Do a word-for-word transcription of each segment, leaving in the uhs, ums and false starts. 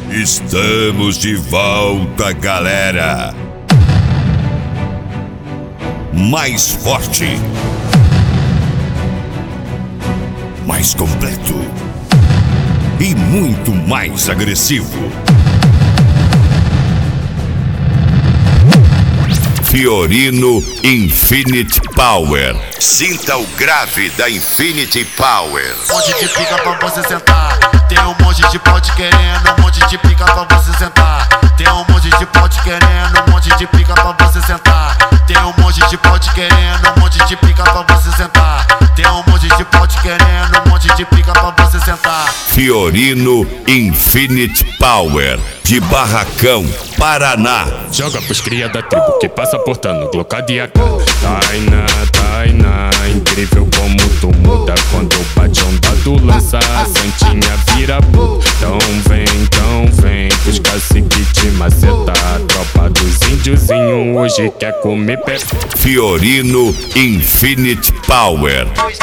Estamos de volta, galera! Mais forte, mais completo e muito mais agressivo. Fiorino Infinity Power. Sinta o grave da Infinity Power. Um monte de pica pra você sentar. Tem um monte de pote querendo. Um monte de pica pra você sentar. Tem um monte de pote querendo. Um monte de pica pra você sentar. Tem um monte de pote querendo. Um monte de pica pra você sentar. Tem um monte de pote querendo. Um monte de pica pra você sentar. Fiorino Infinity Power, de Barracão, Paraná. Joga pros cria da tribo que passa portando glocada e A K. Tainá, Tainá, incrível como tu muda. Quando bate onda do lança, a santinha vira bu. Então vem, então vem, os cacique te maceta. A tropa dos índiozinho hoje quer comer pé. Fiorino Infinity Power.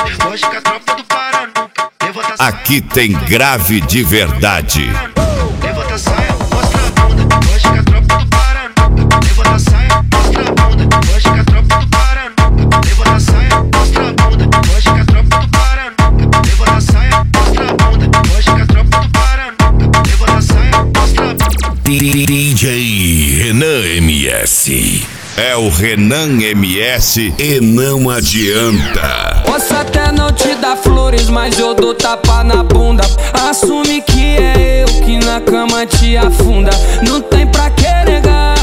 Aqui tem grave de verdade. Levanta a saia, mostra a bunda. Hoje que a tropa do Paraná. Levanta a saia, mostra a bunda. Hoje que a tropa do Paraná. Levanta a saia, mostra a bunda. Hoje que a tropa do Paraná. Levanta a saia, mostra a bunda. Hoje que a tropa do Paraná. Levanta a saia, mostra a bunda. D J Renan M S. É o Renan M S e não adianta. Posso até não te dar flores, mas eu dou tapa na bunda. Assume que é eu que na cama te afunda. Não tem pra que negar.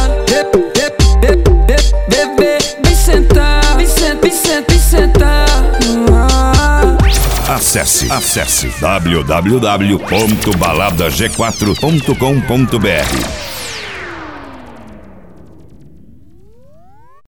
Bebê, vem sentar. Vem sentar, vem sentar, vem sentar. Acesse, acesse w w w ponto balada g quatro ponto com ponto b r.